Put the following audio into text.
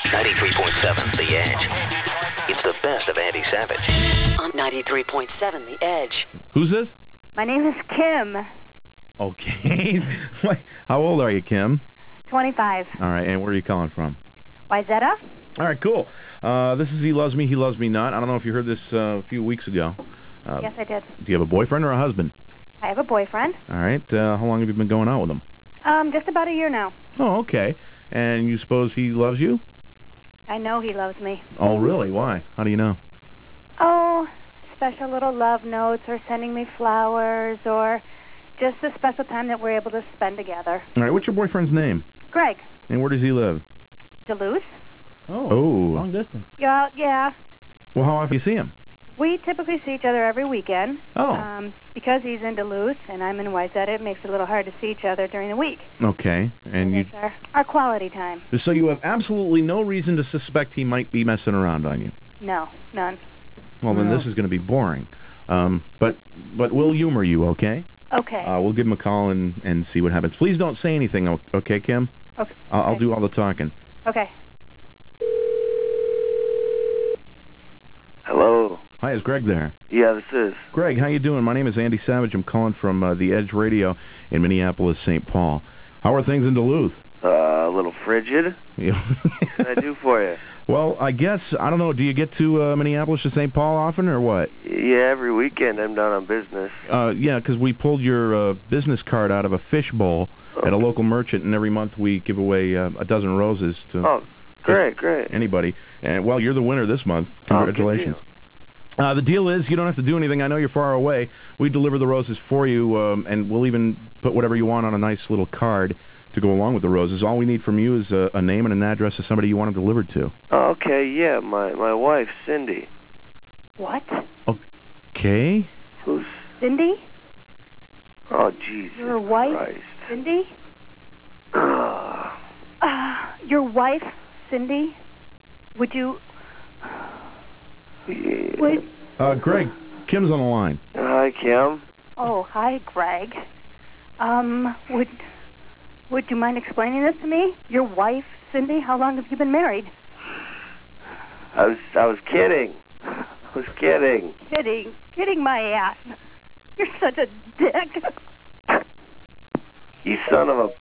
93.7 The Edge. It's the best of Andy Savage. On 93.7 The Edge. Who's this? My name is Kim, Okay. How old are you, Kim? 25. All right, and where are you calling from? Wyzetta? All right, cool. This is He Loves Me, He Loves Me Not. I don't know if you heard this a few weeks ago. Yes, I did. Do you have a boyfriend or a husband? I have a boyfriend. All right. How long have you been going out with him? Just about a year now. Oh, okay. And you suppose he loves you? I know he loves me. Oh, really? Why? How do you know? Oh, special little love notes or sending me flowers or just the special time that we're able to spend together. All right. What's your boyfriend's name? Greg. And where does he live? Duluth? Oh. Long distance. Yeah. Well, how often do you see him? We typically see each other every weekend. Oh. Because he's in Duluth and I'm in Wyzetta, it makes it a little hard to see each other during the week. Okay. And you... It's our quality time. So you have absolutely no reason to suspect he might be messing around on you? No, none. Well, then No. this is going to be boring. But we'll humor you, okay? Okay. We'll give him a call and see what happens. Please don't say anything, okay, Kim? Okay. I'll do all the talking. Okay. Hello. Hi, is Greg there? Yeah, this is. Greg, how you doing? My name is Andy Savage. I'm calling from The Edge Radio in Minneapolis, St. Paul. How are things in Duluth? A little frigid. Yeah. What can I do for you? Well, I guess, I don't know, do you get to Minneapolis to St. Paul often or what? Yeah, every weekend I'm down on business. Yeah, because we pulled your business card out of a fish bowl at a local merchant, and every month we give away a dozen roses to Oh, great. anybody. And, well, you're the winner this month. Congratulations. The deal is you don't have to do anything. I know you're far away. We deliver the roses for you, and we'll even put whatever you want on a nice little card to go along with the roses. All we need from you is a name and an address of somebody you want them delivered to. Oh, okay, yeah, my wife, Cindy. What? Okay. Who's... Cindy? Oh, Jesus Your wife? Christ. Cindy? Your wife, Cindy? Would you... Yeah. Would... Greg, Kim's on the line. Hi, Kim. Oh, hi, Greg. Would you mind explaining this to me? Your wife, Cindy? How long have you been married? I was kidding. Kidding my ass. You're such a dick. You son of a